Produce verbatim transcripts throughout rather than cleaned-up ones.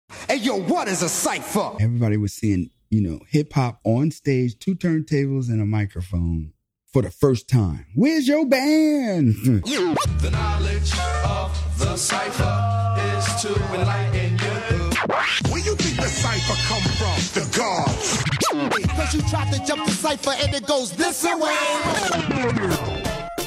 Hey, yo, what is a cypher? Everybody was seeing, you know, hip hop on stage, two turntables and a microphone for the first time. Where's your band? The knowledge of the cypher is to enlighten you. Where you think the cypher come from? The gods. Because you tried to jump the cypher and it goes this way.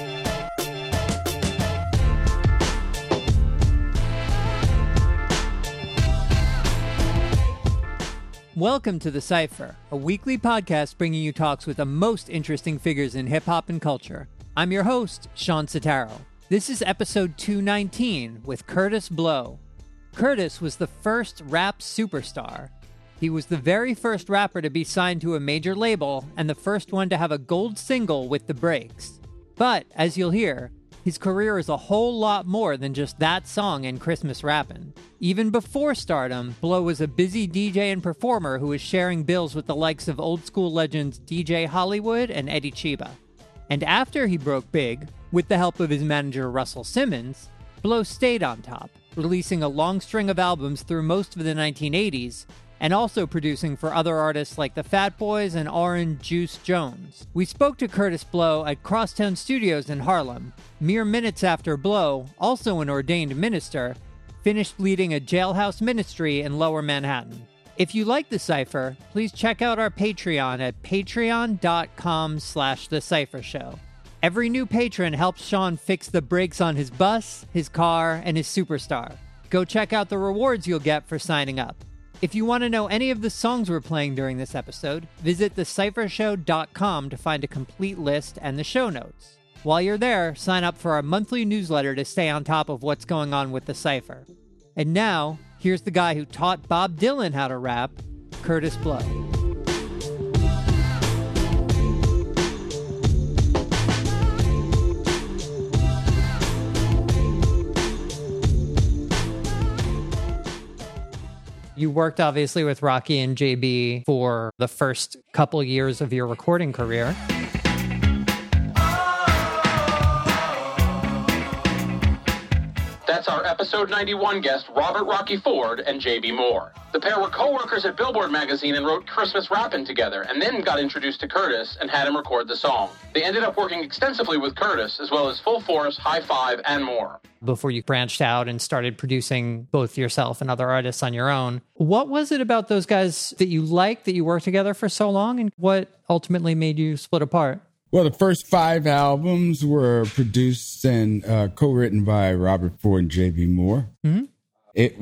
Welcome to The Cypher, a weekly podcast bringing you talks with the most interesting figures in hip-hop and culture. I'm your host, Sean Sotaro. This is episode two nineteen with Kurtis Blow. Kurtis was the first rap superstar. He was the very first rapper to be signed to a major label and the first one to have a gold single with The Breaks. But, as you'll hear, his career is a whole lot more than just that song and Christmas rappin'. Even before stardom, Blow was a busy D J and performer who was sharing bills with the likes of old school legends D J Hollywood and Eddie Chiba. And after he broke big, with the help of his manager Russell Simmons, Blow stayed on top, releasing a long string of albums through most of the nineteen eighties, and also producing for other artists like the Fat Boys and Orange Juice Jones. We spoke to Kurtis Blow at Crosstown Studios in Harlem, mere minutes after Blow, also an ordained minister, finished leading a jailhouse ministry in Lower Manhattan. If you like The Cypher, please check out our Patreon at patreon.com slash The Cypher Show. Every new patron helps Sean fix the brakes on his bus, his car, and his superstar. Go check out the rewards you'll get for signing up. If you want to know any of the songs we're playing during this episode, visit the cypher show dot com to find a complete list and the show notes. While you're there, sign up for our monthly newsletter to stay on top of what's going on with The Cypher. And now, here's the guy who taught Bob Dylan how to rap, Kurtis Blow. You worked obviously with Rocky and J B for the first couple years of your recording career. That's our episode ninety-one guest, Robert Rocky Ford and J B Moore. The pair were co-workers at Billboard magazine and wrote Christmas Rappin' together, and then got introduced to Kurtis and had him record the song. They ended up working extensively with Kurtis, as well as Full Force, High Five, and more. Before you branched out and started producing both yourself and other artists on your own, what was it about those guys that you liked, that you worked together for so long, and what ultimately made you split apart? Well, the first five albums were produced and uh, co-written by Robert Ford and J B Moore. Mm-hmm. It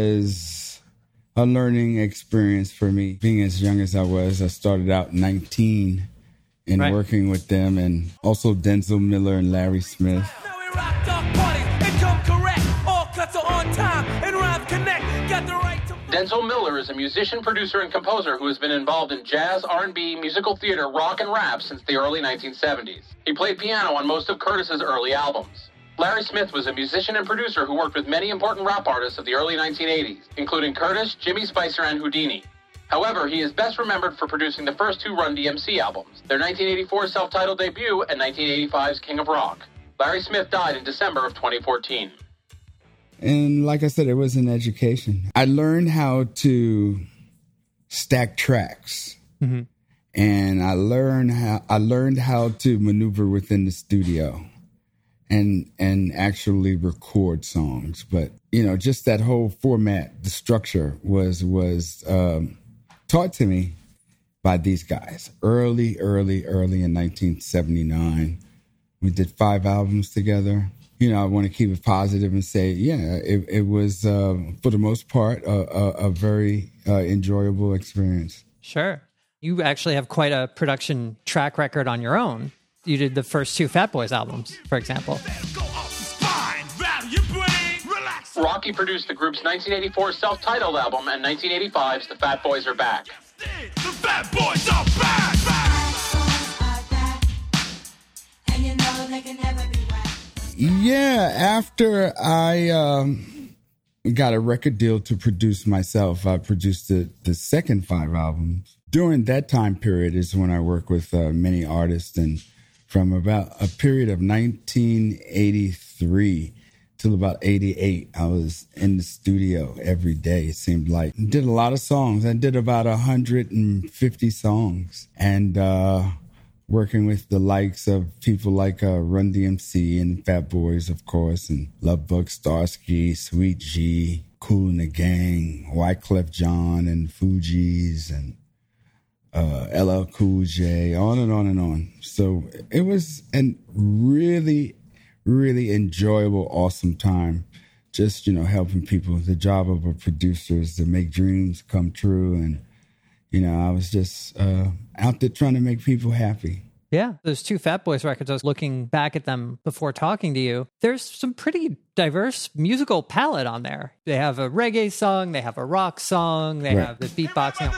was a learning experience for me. Being as young as I was, I started out nineteen and right. working with them, and also Denzel Miller and Larry Smith. Now we rocked our parties and come correct. All cuts are on time and rhyme connect. Got the right to... Denzel Miller is a musician, producer, and composer who has been involved in jazz, R and B, musical theater, rock, and rap since the early nineteen seventies. He played piano on most of Kurtis's early albums. Larry Smith was a musician and producer who worked with many important rap artists of the early nineteen eighties, including Kurtis, Jimmy Spicer, and Houdini. However, he is best remembered for producing the first two Run D M C albums, their nineteen eighty-four self-titled debut and nineteen eighty-five's King of Rock. Larry Smith died in December of twenty fourteen. And like I said, it was an education. I learned how to stack tracks. Mm-hmm. And I learned how I learned how to maneuver within the studio and and actually record songs. But, you know, just that whole format, the structure was was um, taught to me by these guys early, early, early in nineteen seventy-nine. We did five albums together. You know, I want to keep it positive and say, yeah, it, it was, uh, for the most part, a, a, a very uh, enjoyable experience. Sure. You actually have quite a production track record on your own. You did the first two Fat Boys albums, for example. Rocky produced the group's nineteen eighty-four self-titled album and nineteen eighty-five's The Fat Boys Are Back. The Fat Boys are back! Yeah, after I um, got a record deal to produce myself, I produced the, the second five albums. During that time period is when I worked with uh, many artists, and from about a period of nineteen eighty-three till about eighty-eight. I was in the studio every day, it seemed like. Did a lot of songs. I did about one hundred fifty songs. And uh, working with the likes of people like uh, Run D M C and Fat Boys, of course, and Love Bug, Starsky, Sweet G, Kool and the Gang, Wyclef Jean and Fugees, and uh, L L Cool J, on and on and on. So it was a really, really enjoyable, awesome time. Just, you know, helping people. The job of a producer is to make dreams come true. And, you know, I was just uh, out there trying to make people happy. Yeah, those two Fat Boys records, I was looking back at them before talking to you. There's some pretty diverse musical palette on there. They have a reggae song, they have a rock song, they Right. have the beatboxing.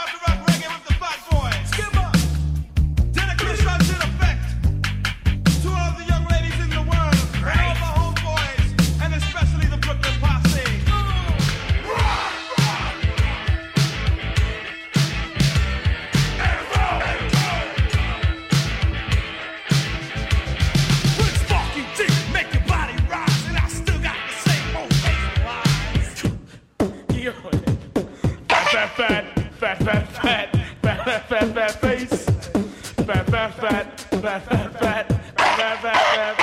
Fat, fat, fat, fat, fat, fat, fat, fat face. Fat, fat, fat, fat, fat, fat, fat, fat, fat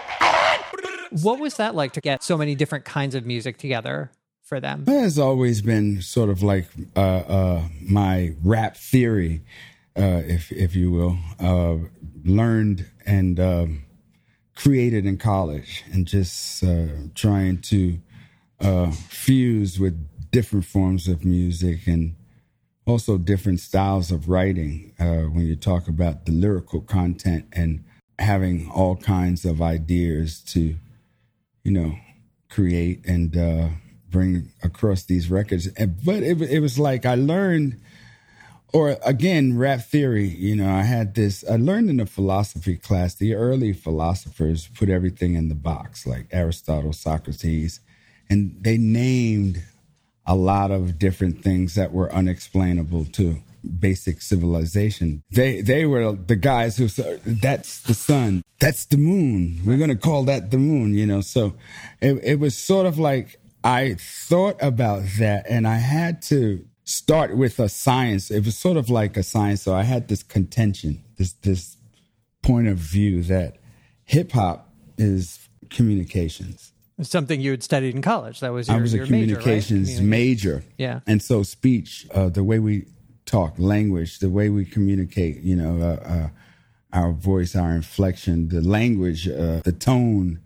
face. What was that like to get so many different kinds of music together for them? That has always been sort of like uh, uh, my rap theory, uh, if if you will, uh, learned and um, created in college, and just uh, trying to uh, fuse with different forms of music and also different styles of writing. Uh, when you talk about the lyrical content and having all kinds of ideas to, you know, create and uh, bring across these records. But it, it was like I learned, or again, rap theory, you know, I had this, I learned in a philosophy class, the early philosophers put everything in the box, like Aristotle, Socrates, and they named a lot of different things that were unexplainable to basic civilization. They they were the guys who said, that's the sun, that's the moon, we're going to call that the moon, you know. So it, it was sort of like I thought about that, and I had to start with a science. It was sort of like a science. So I had this contention, this this point of view that hip hop is communications. Something you had studied in college. That was your, I was a your major, right? communications major. Yeah. And so speech, uh, the way we talk, language, the way we communicate, you know, uh, uh, our voice, our inflection, the language, uh, the tone,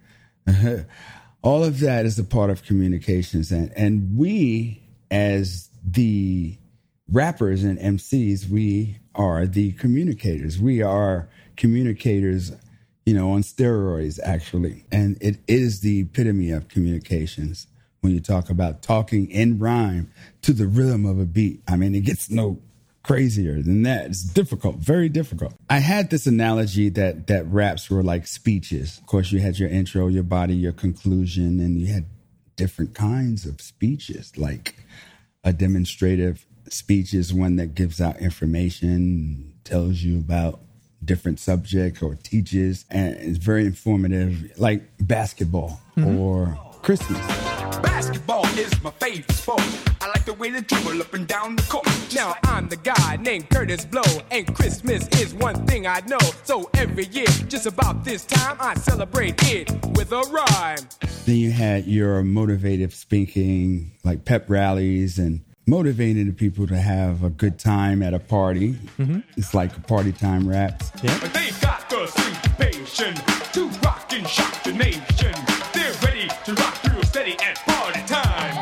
all of that is a part of communications. And, and we, as the rappers and M Cs, we are the communicators. We are communicators, you know, on steroids, actually. And it is the epitome of communications when you talk about talking in rhyme to the rhythm of a beat. I mean, it gets no crazier than that. It's difficult, very difficult. I had this analogy that that raps were like speeches. Of course, you had your intro, your body, your conclusion, and you had different kinds of speeches. Like a demonstrative speech is one that gives out information, tells you about different subjects or teaches, and it's very informative, like basketball mm-hmm. or Christmas. Basketball is my favorite sport. I like the way they dribble up and down the court. Now I'm the guy named Curtis Blow, and Christmas is one thing I know. So every year, just about this time, I celebrate it with a rhyme. Then you had your motivative speaking, like pep rallies and motivating the people to have a good time at a party. Mm-hmm. It's like a party time raps. Yeah. They got the syncopation to rock and shock the nation. They're ready to rock real steady at party time.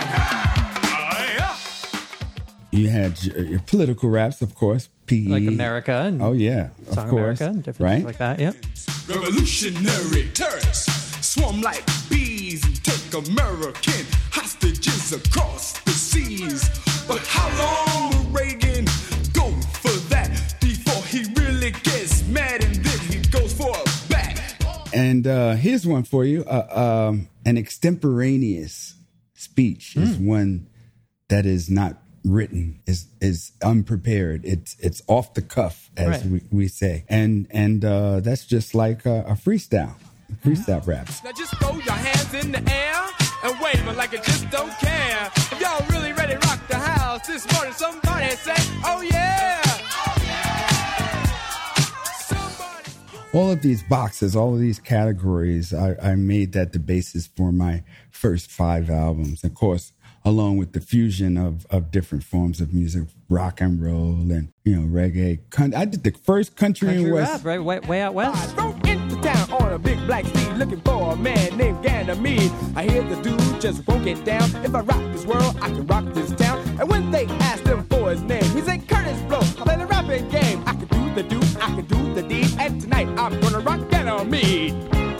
Uh, yeah. You had your, your political raps, of course. P E. Like America. And oh, yeah. Song of course. America and different right? things like that. Yep. Revolutionary terrorists swarm like bees and take American hostages across the seas. But how long will Reagan go for that before he really gets mad and then he goes for a bat? And uh, here's one for you. Uh, um, an extemporaneous speech mm. is one that is not written, is is unprepared. It's it's off the cuff, as right. we, we say. And and uh, that's just like a, a freestyle. freestyle raps. Now just throw your hands in the air and wave it like you just don't care. If y'all really ready to rock the house this morning, somebody say, oh yeah. Oh yeah. Somebody. All of these boxes, all of these categories, I, I made that the basis for my first five albums. Of course, along with the fusion of, of different forms of music, rock and roll and, you know, reggae. I did the first country, Country and rap, west. right? Way, way out west. Rode into town on a big black steed looking for a man named Ganymede. I hear the dude just broke it down. If I rock this world, I can rock this town. And when they asked him for his name, he said, Curtis Blow, I play the rapping game. I can do the do, I can do the deed. And tonight I'm gonna rock Ganymede.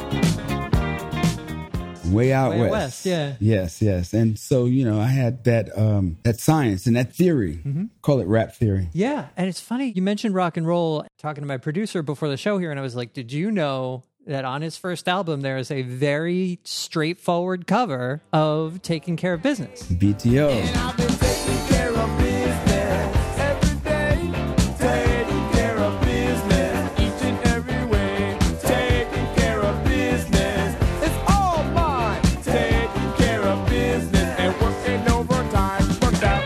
Way out Way out west. west, yeah. Yes, yes. And so, you know, I had that um, that science and that theory. Mm-hmm. Call it rap theory. Yeah, and it's funny, you mentioned rock and roll, talking to my producer before the show here, and I was like, did you know that on his first album, there is a very straightforward cover of Taking Care of Business? B T O. And I've been taking care of business every day. Taking care of business each and every way. Taking care of business. It's all mine. Taking care of business and working overtime. Worked out.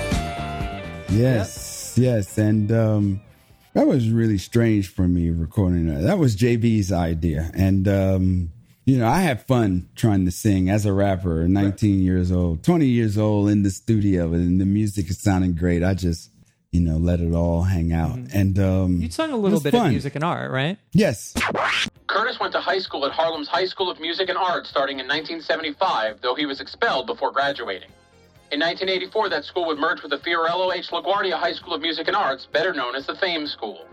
Yes, yes. And um, that was really strange for me recording that. That was J B's idea. And, um, you know, I had fun trying to sing as a rapper, nineteen years old, twenty years old in the studio, and the music is sounding great. I just, you know, let it all hang out. And um, You sung a it little was bit fun. of music and art, right? Yes. Curtis went to high school at Harlem's High School of Music and Art starting in nineteen seventy-five, though he was expelled before graduating. In nineteen eighty-four, that school would merge with the Fiorello H. LaGuardia High School of Music and Arts, better known as the Fame School.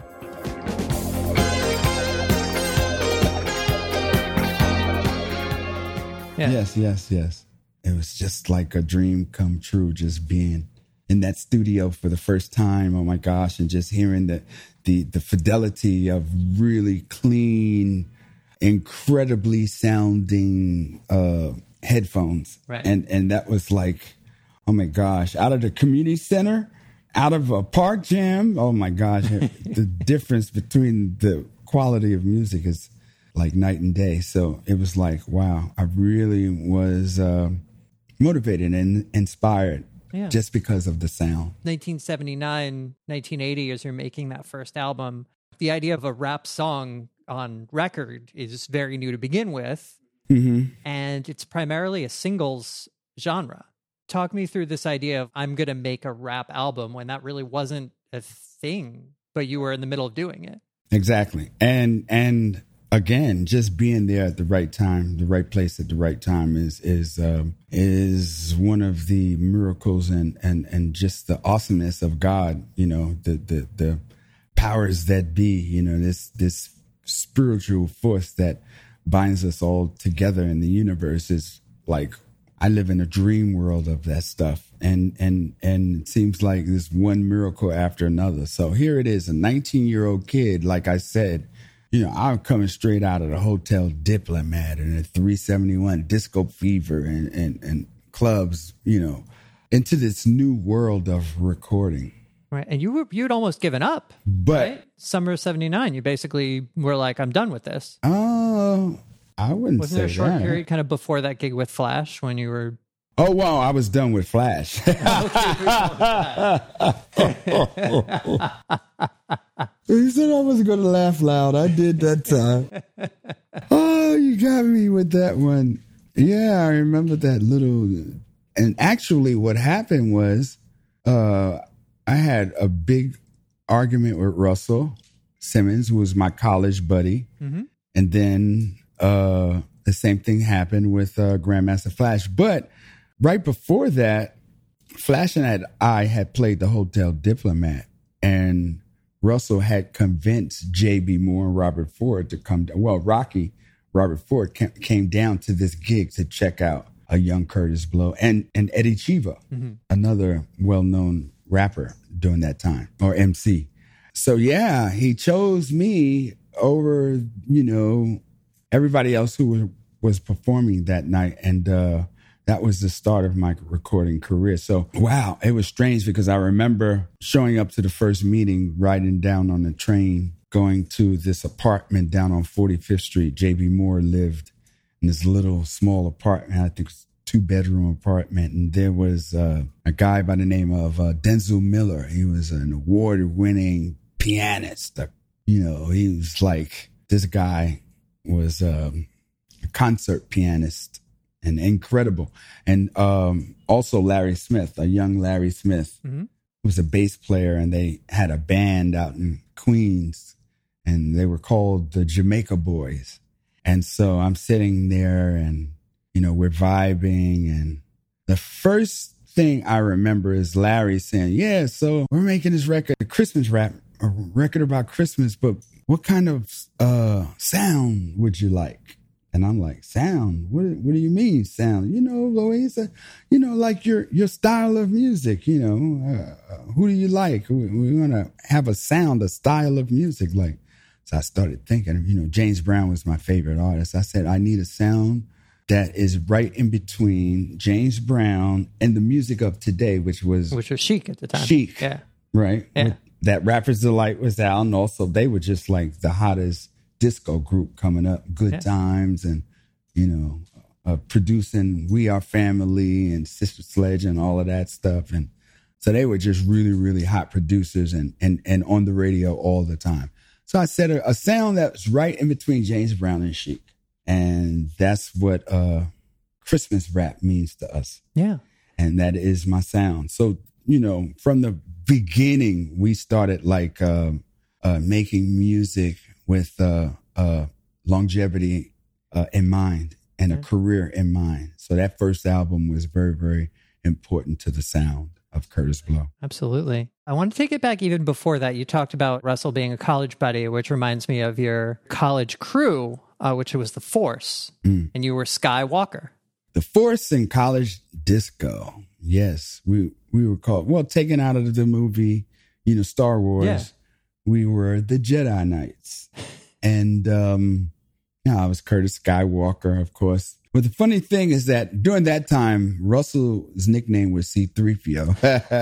Yeah. Yes, yes, yes. It was just like a dream come true, just being in that studio for the first time. Oh my gosh. And just hearing the, the, the fidelity of really clean, incredibly sounding, uh, headphones. Right. And, and that was like, oh my gosh, out of the community center, out of a park jam. Oh my gosh. The difference between the quality of music is like night and day. So it was like, wow, I really was uh, motivated and inspired Yeah. just because of the sound. nineteen seventy-nine, nineteen eighty, as you're making that first album, the idea of a rap song on record is very new to begin with. Mm-hmm. And it's primarily a singles genre. Talk me through this idea of I'm going to make a rap album when that really wasn't a thing, but you were in the middle of doing it. Exactly. And, and again, just being there at the right time, the right place at the right time is, is, um, is one of the miracles and, and, and just the awesomeness of God, you know, the, the, the powers that be, you know, this, this spiritual force that binds us all together in the universe is like, I live in a dream world of that stuff. And, and, and it seems like there's one miracle after another. So here it is, a nineteen year old kid. Like I said, you know, I'm coming straight out of the Hotel Diplomat and the three seventy-one Disco Fever and, and, and clubs, you know, into this new world of recording. Right. And you were, you'd almost given up. But, Right? Summer of seventy-nine, you basically were like, I'm done with this. uh, I wouldn't Wasn't say there a short that. period kind of before that gig with Flash when you were... Oh, well, I was done with Flash. He said I was going to laugh loud. I did that time. Oh, you got me with that one. Yeah, I remember that little. And actually, what happened was uh, I had a big argument with Russell Simmons, who was my college buddy. Mm-hmm. And then uh, the same thing happened with uh, Grandmaster Flash. But right before that, Flash and I had played the Hotel Diplomat, and Russell had convinced J B Moore and Robert Ford to come down. Well, Rocky, Robert Ford came down to this gig to check out a young Curtis Blow and, and Eddie Chiva, mm-hmm. another well-known rapper during that time, or M C. So, yeah, he chose me over, you know, everybody else who was, was performing that night. And uh, that was the start of my recording career. So, wow, it was strange because I remember showing up to the first meeting, riding down on the train going to this apartment down on forty-fifth Street. J B. Moore lived in this little small apartment, I think it's a two-bedroom apartment. And there was uh, a guy by the name of uh, Denzel Miller. He was an award-winning pianist. Uh, you know, he was like, this guy was um, a concert pianist and incredible. And um, also Larry Smith, a young Larry Smith, mm-hmm. who was a bass player, and they had a band out in Queens, and they were called the Jamaica Boys. And so I'm sitting there and, you know, we're vibing. And the first thing I remember is Larry saying, yeah, so we're making this record, a Christmas rap, a record about Christmas, but what kind of uh, sound would you like? And I'm like, sound? What, what do you mean sound? You know, Louise, uh, you know, like your your style of music, you know, uh, who do you like? We, we want to have a sound, a style of music. Like, so I started thinking, you know, James Brown was my favorite artist. I said, I need a sound that is right in between James Brown and the music of today, which was... Which was Chic at the time. Chic. Yeah. Right? Yeah. With, that Rapper's Delight was out, and also they were just like the hottest disco group coming up, Good yeah. Times, and, you know, uh, producing We Are Family and Sister Sledge and all of that stuff. And so they were just really, really hot producers and and, and on the radio all the time. So I said a, a sound that was right in between James Brown and Chic. And that's what uh, Christmas rap means to us. Yeah. And that is my sound. So, you know, from the beginning, we started like uh, uh, making music with uh, uh, longevity uh, in mind and a yeah. career in mind. So that first album was very, very important to the sound of Kurtis Blow. Absolutely. I want to take it back even before that. You talked about Russell being a college buddy, which reminds me of your college crew, uh, which was The Force, mm. and you were Skywalker. The Force in college disco. Yes, we we were called, well, taken out of the movie, you know, Star Wars. Yeah. We were the Jedi Knights. And, um, yeah, I was Kurtis Skywalker, of course. But the funny thing is that during that time, Russell's nickname was C three P O.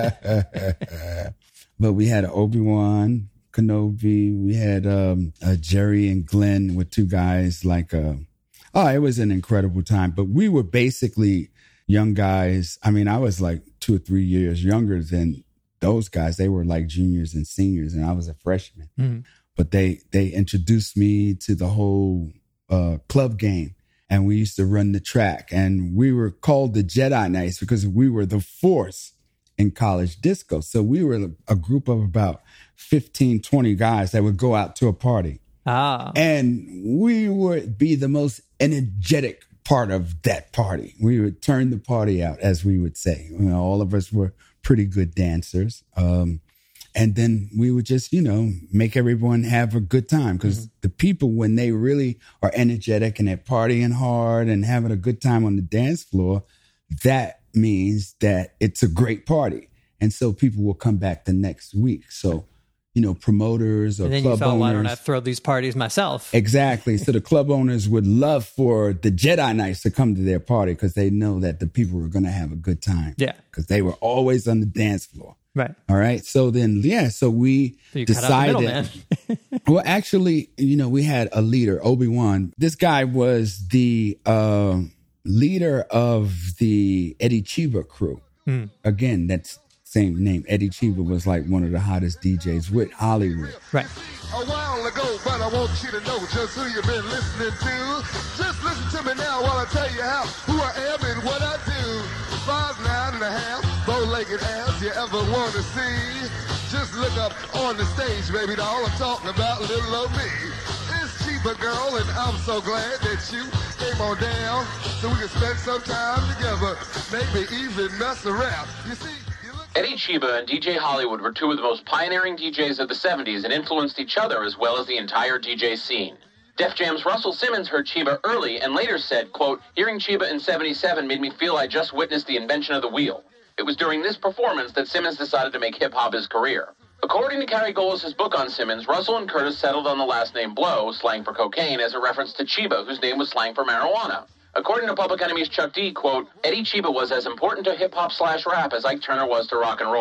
But we had Obi-Wan Kenobi. We had um, uh, Jerry and Glenn with two guys like, uh, oh, it was an incredible time. But we were basically young guys. I mean, I was like two or three years younger than those guys. They were like juniors and seniors, and I was a freshman. Mm-hmm. But they they introduced me to the whole uh, club game, and we used to run the track. And we were called the Jedi Knights because we were the Force in college disco. So we were a group of about fifteen, twenty guys that would go out to a party. Ah. And we would be the most energetic part of that party. We would turn the party out, as we would say. You know, all of us were pretty good dancers. Um, and then we would just, you know, make everyone have a good time. Because mm-hmm. the people, when they really are energetic and they're partying hard and having a good time on the dance floor, that means that it's a great party. And so people will come back the next week. So, you know, promoters or and then club you felt, owners. Why don't I throw these parties myself? Exactly. So the club owners would love for the Jedi Knights to come to their party because they know that the people were going to have a good time. Yeah. Because they were always on the dance floor. Right. All right. So then, yeah, so we so you decided. Cut out the middle, well, actually, you know, we had a leader, Obi-Wan. This guy was the uh, leader of the Eddie Chiba crew. Mm. Again, that's same name. Eddie Chiba was like one of the hottest D Js with Hollywood. Right. A while ago, but I want you to know just who you've been listening to. Just listen to me now while I tell you how, who I am and what I do. Five, nine and a half, bow-legged ass you ever want to see. Just look up on the stage, baby doll. I'm talking about little old me. It's Chiba, girl, and I'm so glad that you came on down so we can spend some time together. Maybe even mess around. You see, Eddie Chiba and D J Hollywood were two of the most pioneering D Js of the seventies and influenced each other as well as the entire D J scene. Def Jam's Russell Simmons heard Chiba early and later said, quote, "Hearing Chiba in seventy-seven made me feel I just witnessed the invention of the wheel. It was during this performance that Simmons decided to make hip-hop his career." According to Carrie Golis' book on Simmons, Russell and Kurtis settled on the last name Blow, slang for cocaine, as a reference to Chiba, whose name was slang for marijuana. According to Public Enemy's Chuck D, quote, "Eddie Chiba was as important to hip-hop slash rap as Ike Turner was to rock and roll.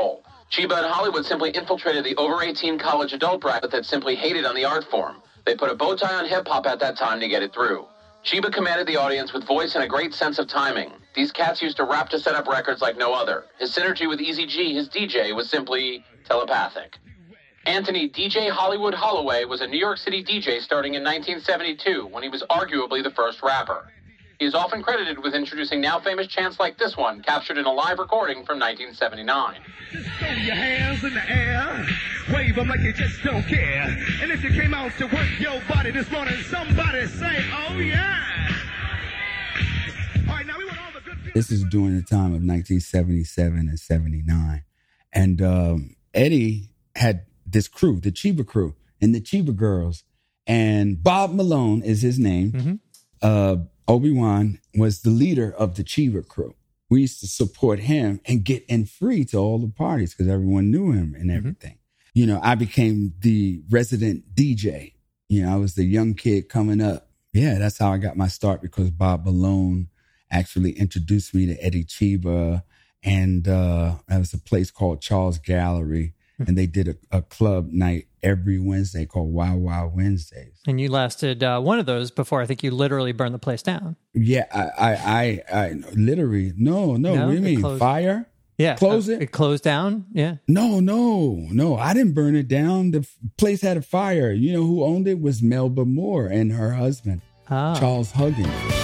Chiba and Hollywood simply infiltrated the over eighteen college adult bracket that simply hated on the art form. They put a bow tie on hip-hop at that time to get it through. Chiba commanded the audience with voice and a great sense of timing. These cats used to rap to set up records like no other. His synergy with Easy G, his D J, was simply telepathic. Anthony D J Hollywood Holloway was a New York City D J starting in nineteen seventy-two, when he was arguably the first rapper. He is often credited with introducing now-famous chants like this one, captured in a live recording from nineteen seventy-nine. Just throw your hands in the air, wave them like you just don't care. And if you came out to work your body this morning, somebody say, oh yeah. All right, now we want all the good people. This is during the time of nineteen seventy-seven and seventy-nine. And um, Eddie had this crew, the Chiba crew, and the Chiba Girls. And Bob Malone is his name. Mm-hmm. Uh, Obi-Wan was the leader of the Chiba crew. We used to support him and get in free to all the parties because everyone knew him and everything. Mm-hmm. You know, I became the resident D J. You know, I was the young kid coming up. Yeah, that's how I got my start, because Bob Malone actually introduced me to Eddie Chiba. And uh, there was a place called Charles Gallery. And they did a, a club night every Wednesday called Wild Wild Wednesdays. And you lasted uh, one of those before I think you literally burned the place down. Yeah, I, I, I, I literally, no, no, No, what do you it mean? closed- Fire? Yeah. Close uh, it? It closed down? Yeah. No, no, no, I didn't burn it down. The f- place had a fire. You know who owned it was Melba Moore and her husband, Ah. Charles Huggins.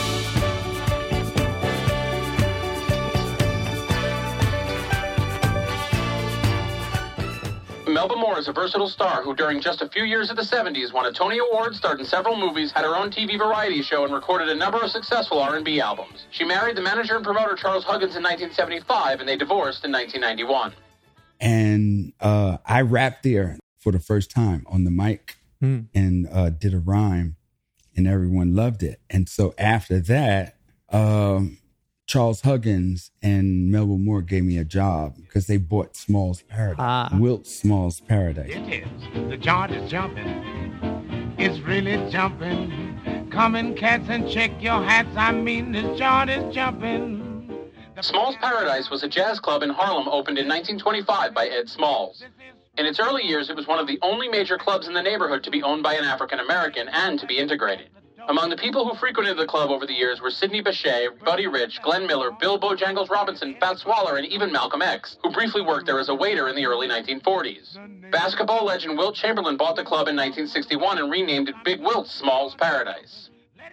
Melba Moore is a versatile star who, during just a few years of the seventies, won a Tony Award, starred in several movies, had her own T V variety show, and recorded a number of successful R and B albums. She married the manager and promoter Charles Huggins in nineteen seventy-five, and they divorced in nineteen ninety-one. And uh, I rapped there for the first time on the mic Mm. and uh, did a rhyme, and everyone loved it. And so after that, um, Charles Huggins and Melba Moore gave me a job because they bought Small's Paradise, Ah. Wilt Small's Paradise. It is. The joint is jumping. It's really jumping. Come in, cats, and check your hats. I mean, this joint is jumping. The Small's Paradise was a jazz club in Harlem opened in nineteen twenty-five by Ed Smalls. In its early years, it was one of the only major clubs in the neighborhood to be owned by an African American and to be integrated. Among the people who frequented the club over the years were Sidney Bechet, Buddy Rich, Glenn Miller, Bill Bojangles Robinson, Fats Waller, and even Malcolm X, who briefly worked there as a waiter in the early nineteen forties. Basketball legend Wilt Chamberlain bought the club in nineteen sixty-one and renamed it Big Wilt's Small's Paradise.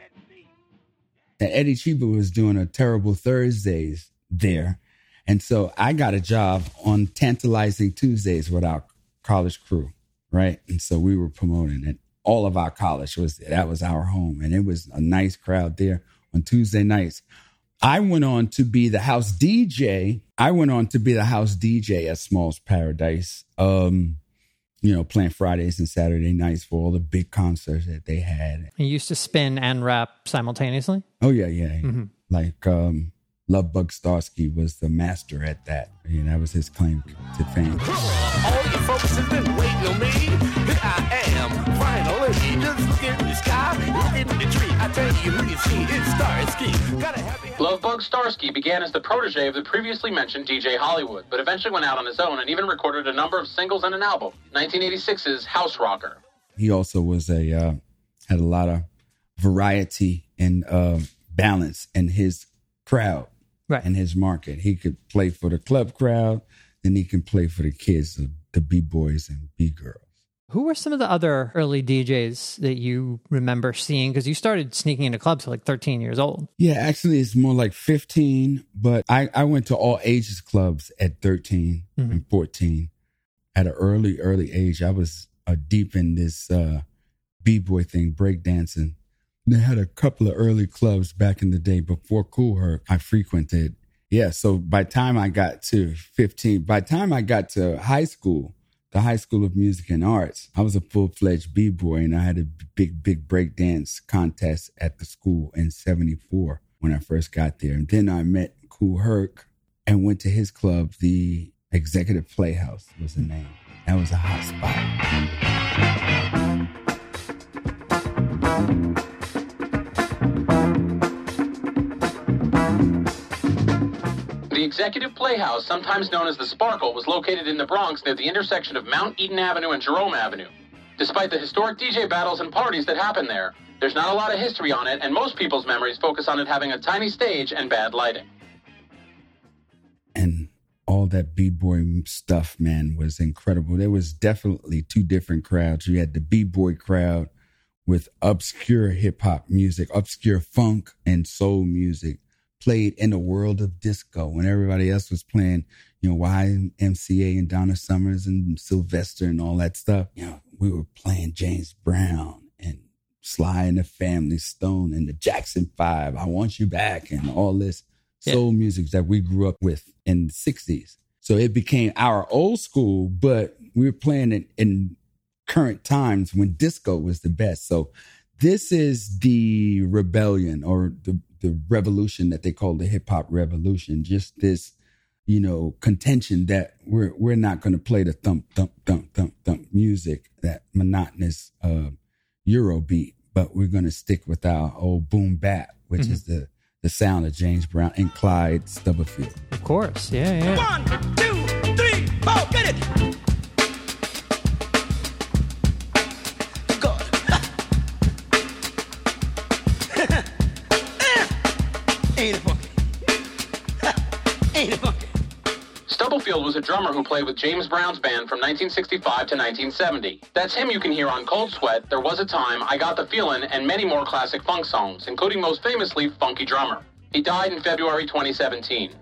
And Eddie Chiba was doing a Terrible Thursdays there. And so I got a job on Tantalizing Tuesdays with our college crew, right? And so we were promoting it. All of our college was there. That was our home. And it was a nice crowd there on Tuesday nights. I went on to be the house D J. I went on to be the house D J at Small's Paradise, um, you know, playing Fridays and Saturday nights for all the big concerts that they had. You used to spin and rap simultaneously? Oh, yeah, yeah. Mm-hmm. Like um, Lovebug Starsky was the master at that. You know, that was his claim to fame. All you folks have been waiting on me. Here I am, finally. Just look in the sky, look in the tree. I tell you who you see, it's Starsky. Gotta have it. Lovebug Starsky began as the protege of the previously mentioned D J Hollywood, but eventually went out on his own and even recorded a number of singles and an album, nineteen eighty-six's House Rocker. He also was a uh, had a lot of variety and uh, balance in his crowd, Right. and his market. He could play for the club crowd, then he can play for the kids, the, the B-boys and B-girls. Who were some of the other early D Js that you remember seeing? Because you started sneaking into clubs at like thirteen years old. Yeah, actually, it's more like fifteen, but I, I went to all ages clubs at thirteen Mm-hmm. and fourteen. At an early, early age, I was uh, deep in this uh, B-boy thing, breakdancing. They had a couple of early clubs back in the day before Kool Herc I frequented. Yeah, so by the time I got to fifteen, by the time I got to high school, the High School of Music and Arts, I was a full-fledged B-boy, and I had a big, big breakdance contest at the school in seventy-four when I first got there. And then I met Kool Herc and went to his club, the Executive Playhouse was the name. That was a hot spot. The Executive Playhouse, sometimes known as the Sparkle, was located in the Bronx near the intersection of Mount Eden Avenue and Jerome Avenue. Despite the historic D J battles and parties that happened there, there's not a lot of history on it, and most people's memories focus on it having a tiny stage and bad lighting. And all that B-boy stuff, man, was incredible. There was definitely two different crowds. You had the B-boy crowd with obscure hip-hop music, obscure funk and soul music, played in a world of disco when everybody else was playing, you know, Y M C A and Donna Summers and Sylvester and all that stuff. You know, we were playing James Brown and Sly and the Family Stone and the Jackson Five, I Want You Back, and all this soul yeah. music that we grew up with in the sixties. So it became our old school, but we were playing it in current times when disco was the best. So this is the rebellion, or the, the revolution that they call the hip hop revolution. Just this, you know, contention that we're we're not going to play the thump, thump, thump, thump, thump music, that monotonous uh, Euro beat, but we're going to stick with our old boom bap, which mm-hmm. is the, the sound of James Brown and Clyde Stubblefield. Of course, yeah, yeah. One, two, three, four, get it! Ain't it funky? Ain't it funky? Stubblefield was a drummer who played with James Brown's band from nineteen sixty-five to nineteen seventy. That's him you can hear on Cold Sweat, There Was a Time, I Got the Feelin', and many more classic funk songs, including most famously Funky Drummer. He died in February twenty seventeen.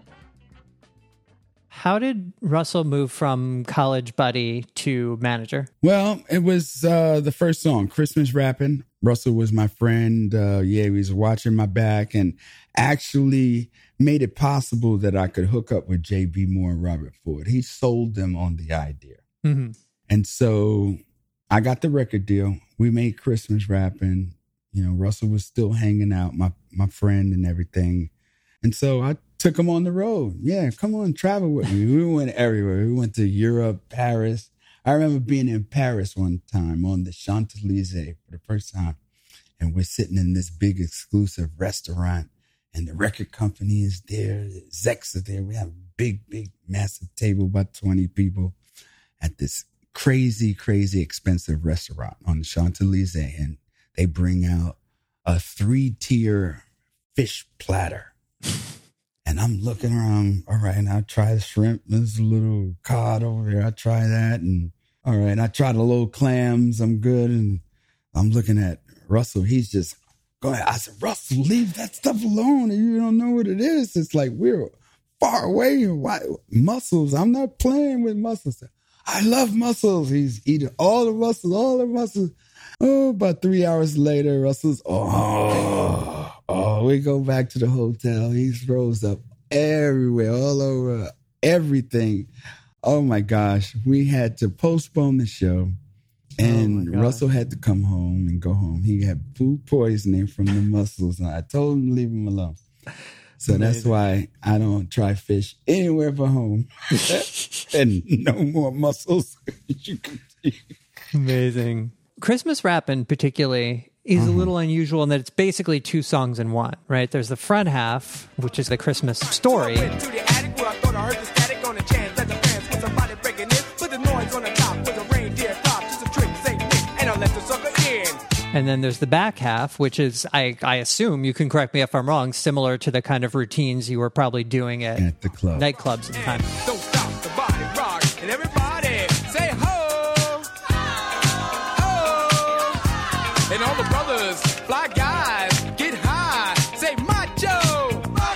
How did Russell move from college buddy to manager? Well, it was uh, the first song, Christmas Rappin'. Russell was my friend. Uh, yeah, he was watching my back and actually made it possible that I could hook up with J B Moore and Robert Ford. He sold them on the idea. Mm-hmm. And so I got the record deal. We made Christmas Rappin'. You know, Russell was still hanging out, my, my friend and everything. And so I took him on the road. Yeah, come on, travel with me. We went everywhere. We went to Europe, Paris. I remember being in Paris one time on the Champs-Élysées for the first time. And we're sitting in this big exclusive restaurant. And the record company is there. The execs are there. We have a big, big, massive table, about twenty people at this crazy, crazy expensive restaurant on the Champs-Élysées. And they bring out a three-tier fish platter. And I'm looking around, all right, and I try the shrimp. There's a little cod over there. I try that. And all right, and I try the little clams. I'm good. And I'm looking at Russell. He's just going, I said, Russell, leave that stuff alone. You don't know what it is. It's like we're far away. Why? Mussels. I'm not playing with mussels. I love mussels. He's eating all the mussels, all the mussels. Oh, about three hours later, Russell's, oh, oh, we go back to the hotel. He throws up everywhere, all over, everything. Oh, my gosh. We had to postpone the show, and oh Russell had to come home and go home. He had food poisoning from the mussels, and I told him to leave him alone. So Amazing. That's why I don't try fish anywhere but home. And no more mussels. You can see. Amazing. Christmas Rappin' particularly is uh-huh. a little unusual in that it's basically two songs in one, right? There's the front half, which is the Christmas story. And then there's the back half, which is, I, I assume, you can correct me if I'm wrong, similar to the kind of routines you were probably doing at, at the club. Nightclubs at the time. Don't stop the body rock, and everybody say ho, ho, and all the brothers, fly guys, get high, say macho,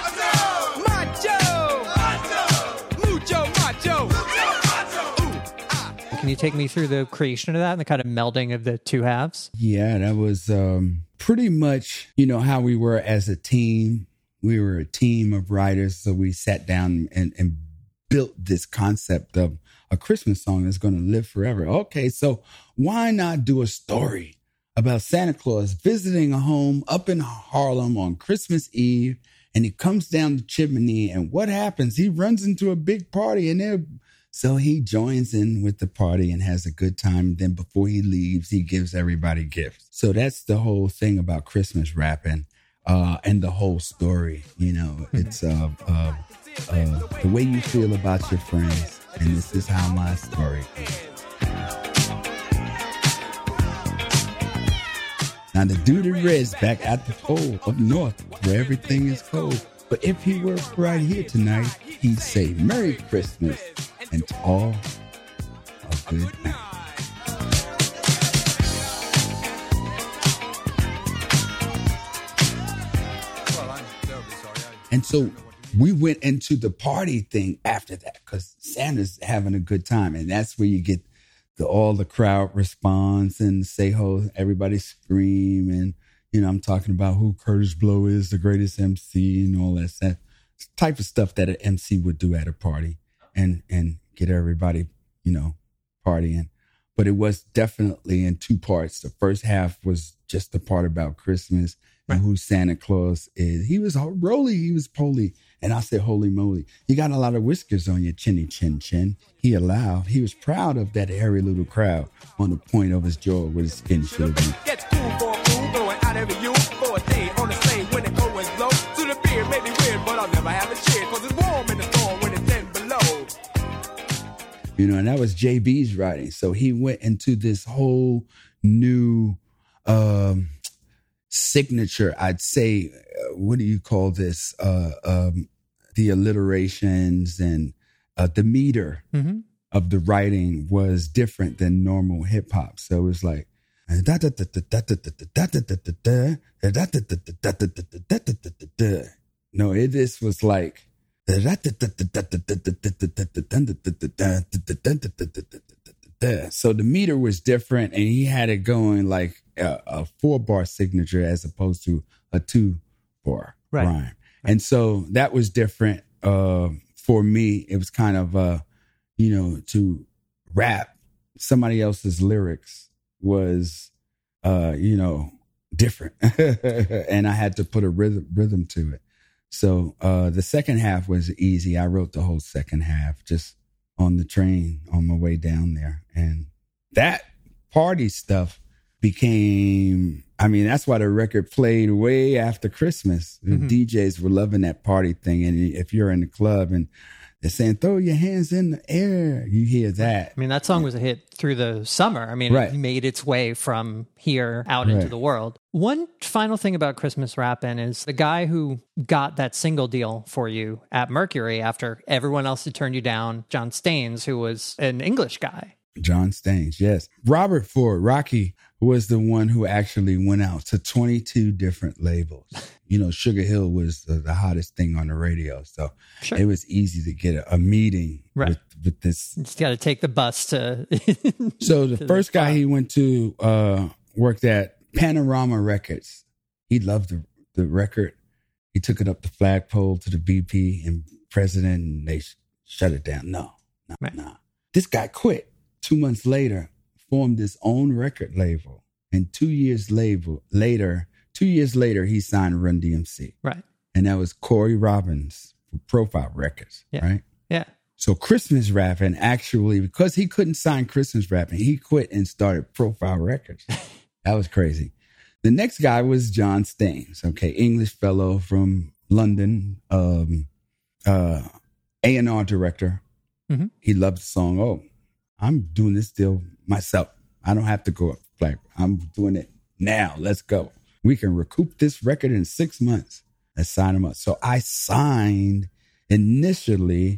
macho, macho, mucho macho, mucho macho. Ooh, ah. Can you take me through the creation of that and the kind of melding of the two halves? Yeah, that was um, pretty much, you know, how we were as a team. We were a team of writers, so we sat down and, and built this concept of a Christmas song that's going to live forever. Okay, so why not do a story about Santa Claus visiting a home up in Harlem on Christmas Eve, and he comes down the chimney, and what happens? He runs into a big party, and they're So he joins in with the party and has a good time. Then before he leaves, he gives everybody gifts. So that's the whole thing about Christmas Rappin', uh, and the whole story. You know, it's uh, uh, uh, the way you feel about your friends. And this is how my story is. Now the dude in red's back at the pole up north where everything is cold. But if he were right here tonight, he'd say Merry Christmas and to all a good night. And so we went into the party thing after that because Santa's having a good time. And that's where you get the all the crowd response and say ho, everybody scream. And, you know, I'm talking about who Curtis Blow is, the greatest M C and all that stuff. Type of stuff that an M C would do at a party and, and get everybody, you know, partying. But it was definitely in two parts. The first half was just the part about Christmas and who Santa Claus is. He was roly, he was poly. And I said, holy moly, you got a lot of whiskers on your chinny chin chin. He allowed, he was proud of that hairy little crowd on the point of his jaw where his skin should have been. Gets cool for a fool, going out every you for a day on the sleigh when it goes low. To the beer may be weird, but I'll never have a shit, cause it's warm in the storm when it's ten below. You know, and that was J B's writing. So he went into this whole new um, signature, I'd say, uh, what do you call this? Uh, um, the alliterations and uh, the meter mm-hmm. of the writing was different than normal hip hop. So it was like, no, it just was like, so the meter was different and he had it going like a, a four bar signature as opposed to a two bar right. rhyme. And so that was different uh, for me. It was kind of, uh, you know, to rap somebody else's lyrics was, uh, you know, different. And I had to put a rhythm, rhythm to it. So uh, the second half was easy. I wrote the whole second half just on the train on my way down there. And that party stuff became, I mean, that's why the record played way after Christmas. Mm-hmm. The D Js were loving that party thing. And if you're in the club and they're saying, throw your hands in the air, you hear that. I mean, that song was a hit through the summer. I mean, right. It made its way from here out right. into the world. One final thing about Christmas Rappin' is the guy who got that single deal for you at Mercury after everyone else had turned you down, John Staines, who was an English guy. John Staines, yes. Robert Ford, Rocky, was the one who actually went out to twenty-two different labels. You know, Sugar Hill was the, the hottest thing on the radio. So sure. It was easy to get a, a meeting right. with, with this. You just got to take the bus to... So the first the guy he went to uh, worked at Panorama Records. He loved the, the record. He took it up the flagpole to the V P and president, and they sh- shut it down. No, no, right. no. This guy quit. Two months later, formed his own record label. And two years label, later, two years later, he signed Run D M C. Right. And that was Corey Robbins for Profile Records. Yeah. Right? Yeah. So Christmas Rappin' actually, because he couldn't sign Christmas Rappin', he quit and started Profile Records. That was crazy. The next guy was John Staines. Okay. English fellow from London, um, uh, A and R director. Mm-hmm. He loved the song. Oh, I'm doing this deal myself. I don't have to go up flag. I'm doing it now. Let's go. We can recoup this record in six months. Let's sign him up. So I signed initially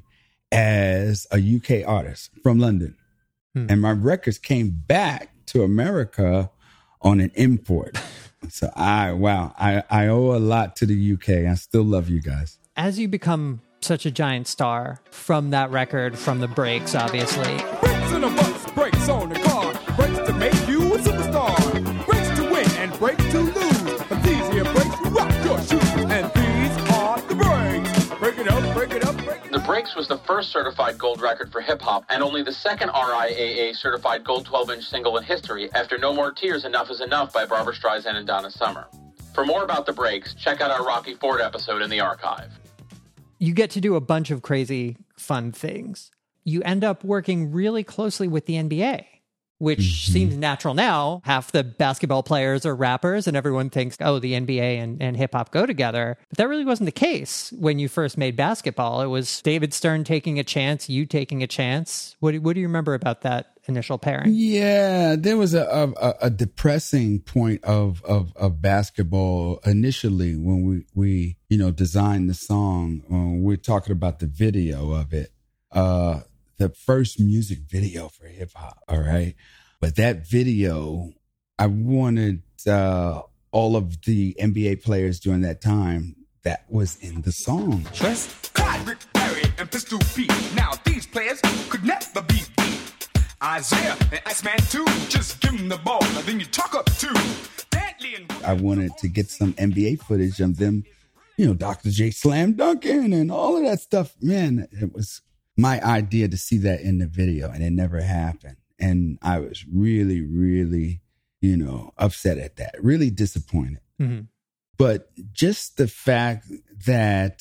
as a U K artist from London. Hmm. And my records came back to America on an import. So I, wow, I, I owe a lot to the U K. I still love you guys. As you become such a giant star from that record, from the breaks, obviously. Breaks in a bus, breaks on the car, breaks to make you a superstar, breaks to win and breaks to lose. But these here breaks rock your shoes, and these are the breaks. Break it up, break it up, break it up. The Breaks was the first certified gold record for hip-hop and only the second R I A A certified gold twelve-inch single in history after No More Tears, Enough Is Enough by Barbra Streisand and Donna Summer. For more about The Breaks, check out our Rocky Ford episode in the archive. You get to do a bunch of crazy, fun things. You end up working really closely with the N B A. which mm-hmm. seems natural now. Half the basketball players are rappers and everyone thinks, oh, the N B A and, and hip hop go together. But that really wasn't the case when you first made basketball. It was David Stern taking a chance, you taking a chance. What do, what do you remember about that initial pairing? Yeah, there was a a, a depressing point of, of, of basketball initially when we, we, you know, designed the song. Uh, we're talking about the video of it. Uh, the first music video for hip hop. All right. But that video, I wanted uh, all of the N B A players during that time that was in the song. Sure. Clyde, Rick Barry, and Pistol Pete. Now these players could never be beat. Isaiah and Iceman too. Just give them the ball, and then you talk up too. And- I wanted to get some N B A footage of them, you know, Doctor J slam dunking and all of that stuff. Man, it was my idea to see that in the video, and it never happened. And I was really, really, you know, upset at that, really disappointed. Mm-hmm. But just the fact that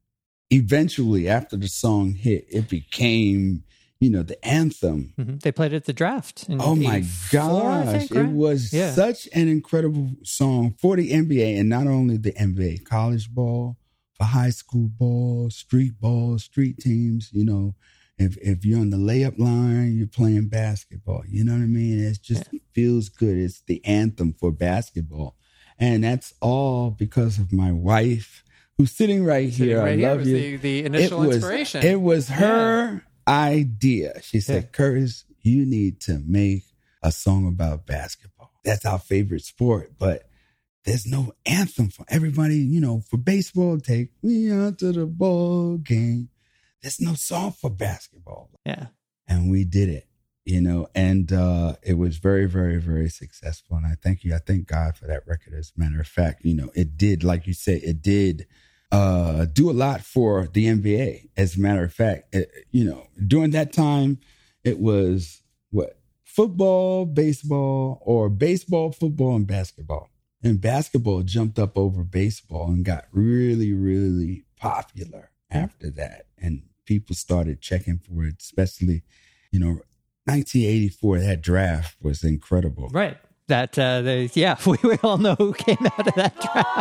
eventually after the song hit, it became, you know, the anthem. Mm-hmm. They played it at the draft. In oh my gosh. think, right? It was yeah. such an incredible song for the N B A, and not only the N B A, college ball, for high school ball, street ball, street teams. You know, if if you're on the layup line, you're playing basketball. You know what I mean? It just yeah. feels good. It's the anthem for basketball. And that's all because of my wife, who's sitting right sitting here. Right I here love was you. The, the initial it was, inspiration. It was her yeah. idea. She said, yeah. Curtis, you need to make a song about basketball. That's our favorite sport. But there's no anthem for everybody, you know, for baseball, take me out to the ball game. There's no song for basketball. Yeah. And we did it, you know, and uh, it was very, very, very successful. And I thank you. I thank God for that record. As a matter of fact, you know, it did, like you said, it did uh, do a lot for the N B A. As a matter of fact, it, you know, during that time, it was what? Football, baseball, or baseball, football, and basketball. And basketball jumped up over baseball and got really, really popular after that. And people started checking for it, especially, you know, nineteen eighty-four, that draft was incredible. Right. That, uh, the, yeah, we, we all know who came out of that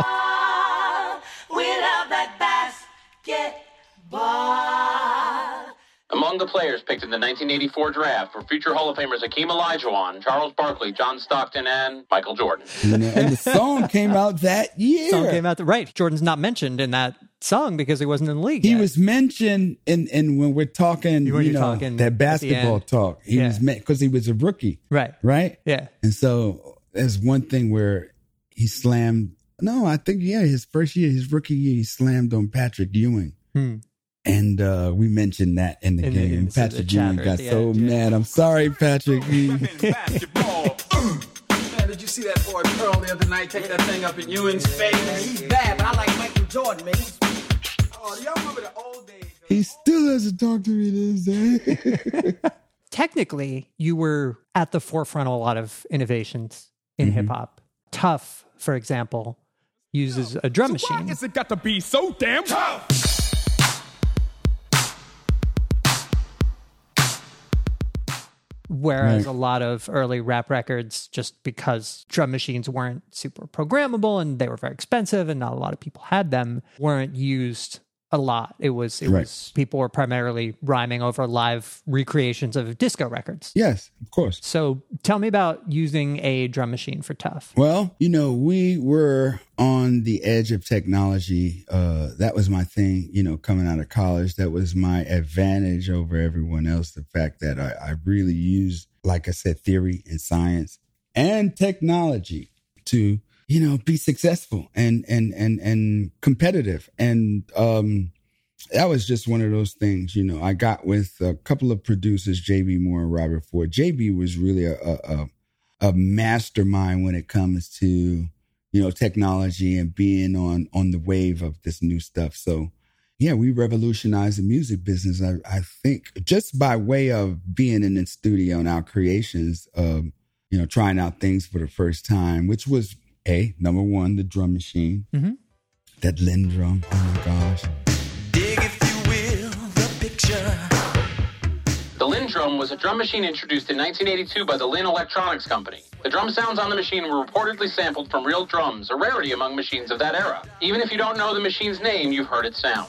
draft. We love that basketball. Among the players picked in the nineteen eighty-four draft were future Hall of Famers Hakeem Olajuwon, Charles Barkley, John Stockton, and Michael Jordan. And, and the song came out that year. Song came out, the, right. Jordan's not mentioned in that song because he wasn't in the league He yet. was mentioned in, in when we're talking, when you you're know, talking that basketball talk. He yeah. was meant because he was a rookie. Right. Right? Yeah. And so there's one thing where he slammed, no, I think, yeah, his first year, his rookie year, he slammed on Patrick Ewing. Hmm. And uh, we mentioned that in the in game. The, in Patrick the Ewing got so end, mad. yeah. I'm sorry, Patrick. Basketball. Man, did you see that boy Pearl the other night take that thing up in Ewing's face? Man, he's bad, but I like Michael Jordan, man. He's... Oh, do y'all remember the old days? He still doesn't talk to me this day. Technically, you were at the forefront of a lot of innovations in Mm-hmm. hip hop. Tough, for example, uses a drum So machine. why is it got to be so damn tough? Whereas Right. a lot of early rap records, just because drum machines weren't super programmable and they were very expensive and not a lot of people had them, weren't used a lot. It was, it Right. was, people were primarily rhyming over live recreations of disco records. Yes, of course. So tell me about using a drum machine for Tough. Well, you know, we were on the edge of technology. Uh, that was my thing, you know, coming out of college. That was my advantage over everyone else. The fact that I, I really used, like I said, theory and science and technology to, you know, be successful and, and, and, and competitive. And, um, that was just one of those things, you know, I got with a couple of producers, J B Moore and Robert Ford. J B was really a, a, a mastermind when it comes to, you know, technology and being on, on the wave of this new stuff. So yeah, we revolutionized the music business. I, I think just by way of being in the studio and our creations, um, you know, trying out things for the first time, which was A, number one, the drum machine, mm-hmm. that Linn drum. Oh my gosh. Dig, if you will, the picture. The The Linn drum was a drum machine introduced in nineteen eighty-two by the Linn Electronics Company. The drum sounds on the machine were reportedly sampled from real drums, a rarity among machines of that era. Even if you don't know the machine's name, you've heard it sound.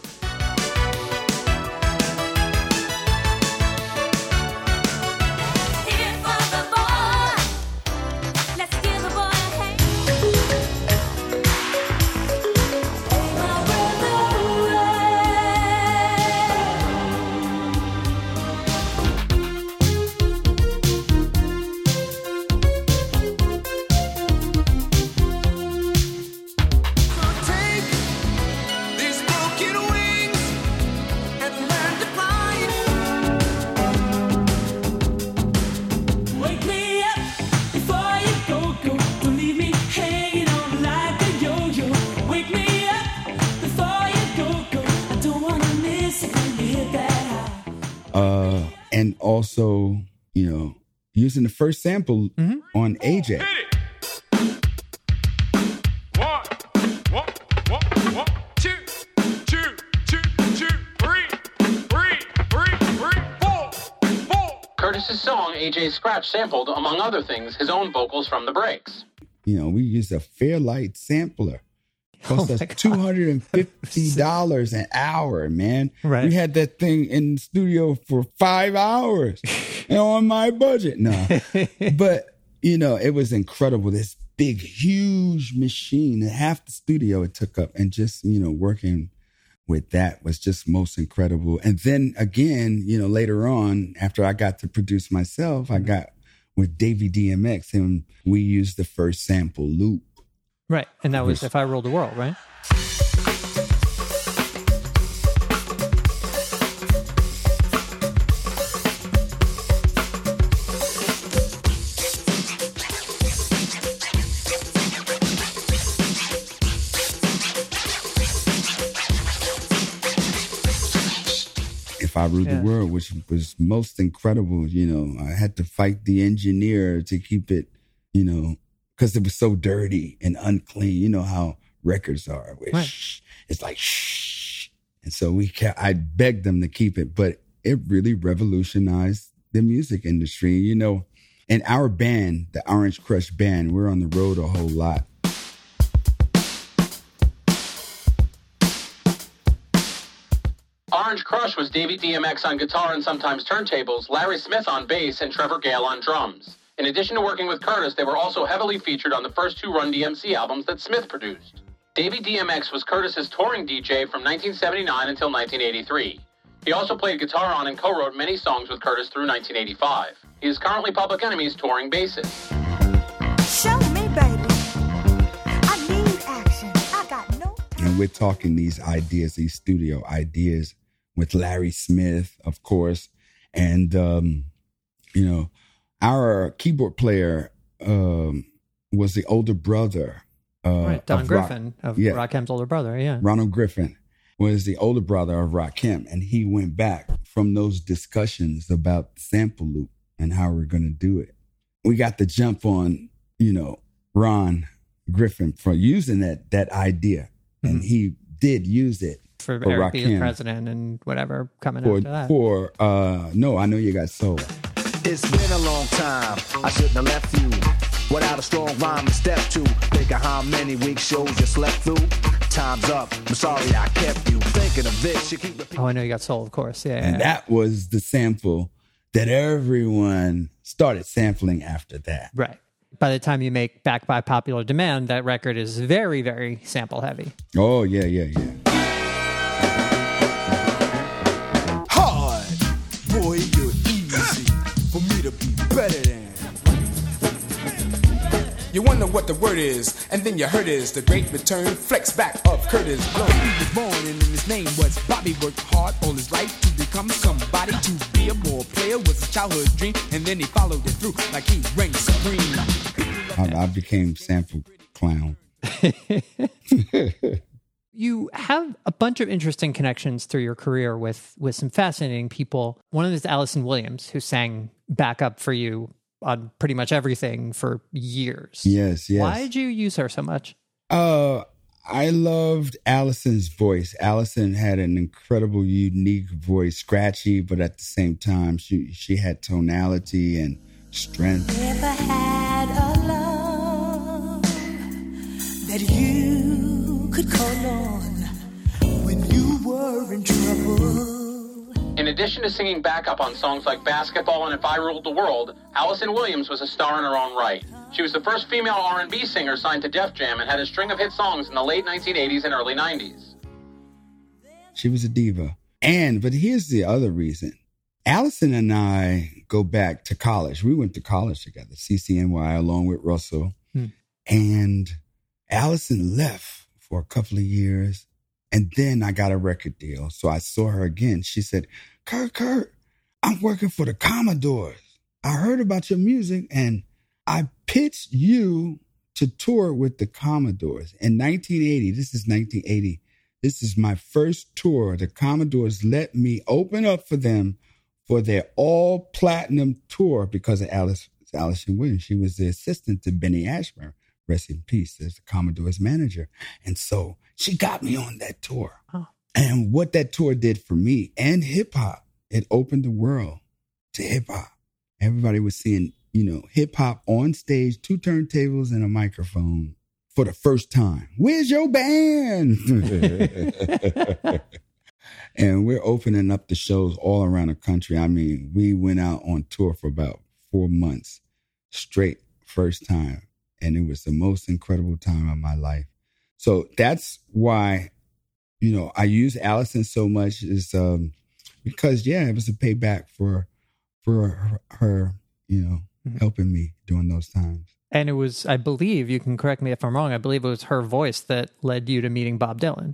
Uh, and also, you know, using the first sample mm-hmm. on A J. One, one, one, one, two, two, two, two, three, three, three, three, four, four. Curtis's song, A J Scratch, sampled, among other things, his own vocals from the breaks. You know, we used a Fairlight sampler. Cost oh us two hundred fifty dollars an hour, man. Right. We had that thing in the studio for five hours and on my budget. No, but, you know, it was incredible. This big, huge machine, half the studio it took up. And just, you know, working with that was just most incredible. And then again, you know, later on, after I got to produce myself, I got with Davey D M X and we used the first sample loop. Right. And that was If I Ruled the World, right? If I Ruled yeah. the World, which was most incredible, you know, I had to fight the engineer to keep it, you know, because it was so dirty and unclean. You know how records are. Where right. shh, it's like shh. And so we kept, I begged them to keep it, but it really revolutionized the music industry. You know, in our band, the Orange Crush Band, we're on the road a whole lot. Orange Crush was Davey D M X on guitar and sometimes turntables, Larry Smith on bass, and Trevor Gale on drums. In addition to working with Curtis, they were also heavily featured on the first two Run D M C albums that Smith produced. Davey D M X was Curtis's touring D J from nineteen seventy-nine until nineteen eighty-three. He also played guitar on and co-wrote many songs with Curtis through nineteen eighty-five. He is currently Public Enemy's touring bassist. Show me, baby. I need action. I got no... And we're talking these ideas, these studio ideas with Larry Smith, of course. And, um, you know, our keyboard player um, was the older brother. Uh, right, Don of Griffin, Rock, of yeah. Rakim's older brother, yeah. Ronald Griffin was the older brother of Rakim, and he went back from those discussions about the sample loop and how we're going to do it. We got the jump on, you know, Ron Griffin for using that that idea, mm-hmm. and he did use it. For, for Eric B. the Rakim. President and whatever coming for, after that. For, uh, no, I Know You Got Soul. It's been a long time, I shouldn't have left you without a strong rhyme to step to. Think of how many week shows you slept through. Time's up, I'm sorry I kept you. Thinking of this, you keep repeating. Oh, I Know You Got Soul, of course, yeah. And yeah. that was the sample that everyone started sampling after that. Right. By the time you make Back by Popular Demand, that record is very, very sample heavy. Oh, yeah, yeah, yeah. Hard, boy, you're easy for me to be better than. You wonder what the word is, and then you heard is the great return flex back of Curtis Blow. He was born and his name was Bobby. Worked hard all his life to become somebody, to be a ball player was a childhood dream, and then he followed it through like he reigned supreme. I, I became sample clown. You have a bunch of interesting connections through your career with with some fascinating people. One of them is Allison Williams, who sang backup for you on pretty much everything for years. Yes, yes. Why did you use her so much? Uh, I loved Allison's voice. Allison had an incredible, unique voice, scratchy, but at the same time, she she had tonality and strength. Never had a love that you could call on when you were in trouble. In addition to singing backup on songs like Basketball and If I Ruled the World, Allison Williams was a star in her own right. She was the first female R and B singer signed to Def Jam and had a string of hit songs in the late nineteen eighties and early nineties. She was a diva. And, but here's the other reason. Allison and I go back to college. We went to college together, C C N Y, along with Russell. Hmm. And Allison left for a couple of years. And then I got a record deal. So I saw her again. She said, Kurt, Kurt, I'm working for the Commodores. I heard about your music and I pitched you to tour with the Commodores. In nineteen eighty, this is nineteen eighty, this is my first tour. The Commodores let me open up for them for their all-platinum tour because of Alice, Allison Williams. She was the assistant to Benny Ashburn. Rest in peace, as the Commodore's manager. And so she got me on that tour. Oh. And what that tour did for me and hip hop, it opened the world to hip hop. Everybody was seeing, you know, hip hop on stage, two turntables and a microphone for the first time. Where's your band? And we're opening up the shows all around the country. I mean, we went out on tour for about four months straight, first time. And it was the most incredible time of my life. So that's why, you know, I use Allison so much is um, because, yeah, it was a payback for for her, her you know, mm-hmm. helping me during those times. And it was, I believe, you can correct me if I'm wrong, I believe it was her voice that led you to meeting Bob Dylan.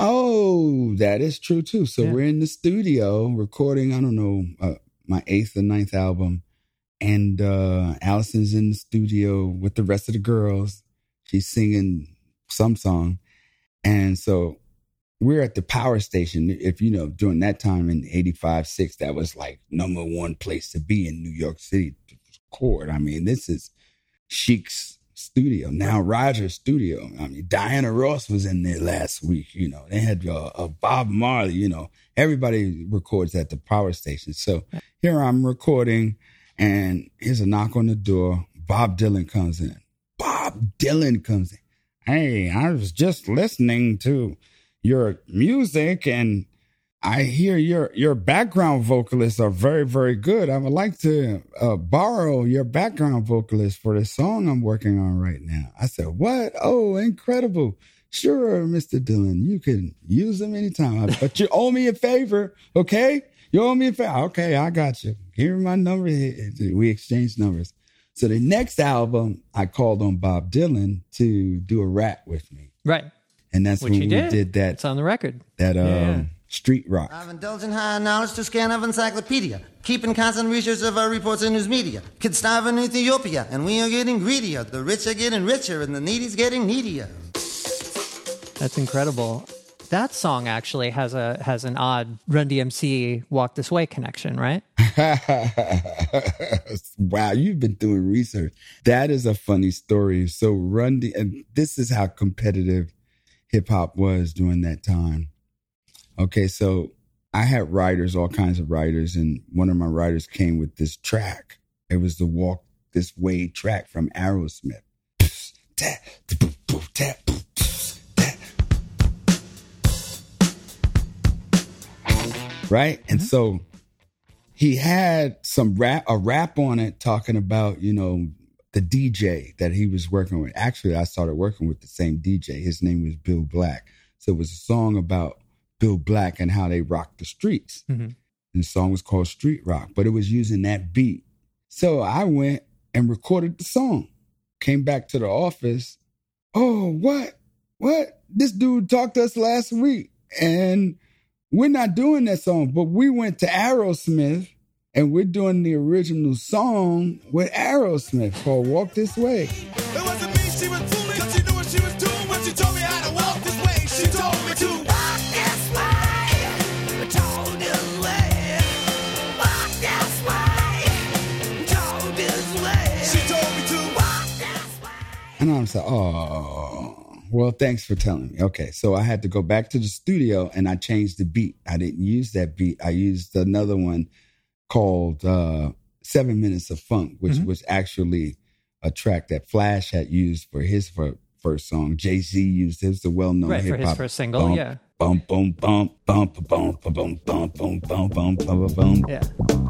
Oh, that is true, too. So yeah. We're in the studio recording, I don't know, uh, my eighth or ninth album. And uh, Allison's in the studio with the rest of the girls. She's singing some song. And so we're at the power station. If you know, during that time in eighty-five, six, that was like number one place to be in New York City to record. I mean, this is Chic's studio, now Roger's studio. I mean, Diana Ross was in there last week. You know, they had uh, uh, Bob Marley, you know, everybody records at the power station. So here I'm recording. And here's a knock on the door. Bob Dylan comes in. Bob Dylan comes in. Hey, I was just listening to your music and I hear your your background vocalists are very, very good. I would like to uh, borrow your background vocalist for the song I'm working on right now. I said, what? Oh, incredible. Sure, Mister Dylan, you can use them anytime. But you owe me a favor, okay? You owe me a favor. Okay, I got you. Here are my numbers. We exchanged numbers. So the next album, I called on Bob Dylan to do a rap with me. Right. And that's Which when he we did. did that. It's on the record. That um, yeah. Street Rock. I've indulged in high knowledge to scan of encyclopedia, keeping constant research of our reports in news media. Kids starve in Ethiopia, and we are getting greedier. The rich are getting richer, and the needy's getting needier. That's incredible. That song actually has a has an odd Run D M C Walk This Way connection, right? Wow, you've been doing research. That is a funny story. So Run D, and this is how competitive hip hop was during that time. Okay, so I had writers, all kinds of writers, and one of my writers came with this track. It was the Walk This Way track from Aerosmith. Right? And so he had some rap, a rap on it talking about, you know, the D J that he was working with. Actually, I started working with the same D J. His name was Bill Black. So it was a song about Bill Black and how they rocked the streets. Mm-hmm. And the song was called Street Rock, but it was using that beat. So I went and recorded the song. Came back to the office. Oh, what? What? This dude talked to us last week. And we're not doing that song, but we went to Aerosmith and we're doing the original song with Aerosmith called Walk This Way. It wasn't me, she was fooling, cause she knew what she was doing when she told me how to walk this way. She told me to walk this way, told this way, walk this way, told this way. She told me to walk this way. And I was like, oh, Well, thanks for telling me. Okay, so I had to go back to the studio and I changed the beat. I didn't use that beat. I used another one called uh, Seven Minutes of Funk, which mm-hmm. was actually a track that Flash had used for his for, first song. Jay-Z used his, the well-known right, hip-hop. For his first single, bump, yeah. Bump, boom, bump, bump, bump, bump, bump, bump, bump, bump, bump, bump, bump. Yeah.